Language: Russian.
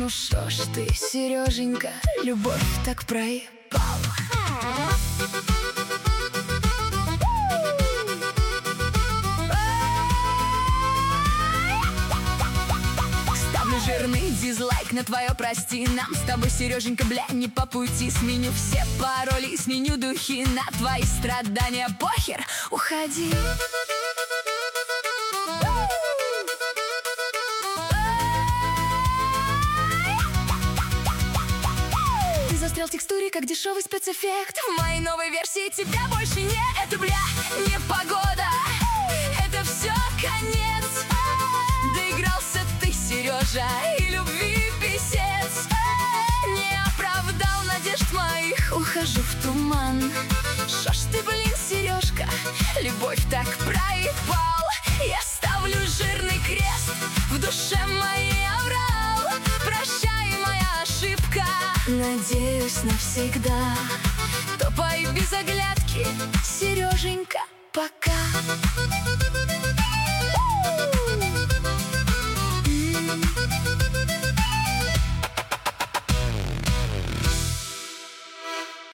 Ну шо ж ты, Сереженька, любовь так проебал. Ставлю жирный дизлайк на твое прости. Нам с тобой, Сереженька, бля, не по пути. Сменю все пароли, сменю духи. На твои страдания похер, уходи. Ты застрял в текстуре, как дешевый спецэффект. В моей новой версии тебя больше не. Это, бля, не погода. Это все конец. Доигрался ты, Сережа, и любви писец. Не оправдал надежд моих. Ухожу в туман. Шо ж ты, блин, Сережка, любовь так проебал. Я ставлю жирный крест, в душе моей оврал. Прощай, моя ошибка, надеюсь навсегда. Топай без оглядки, Сереженька, пока.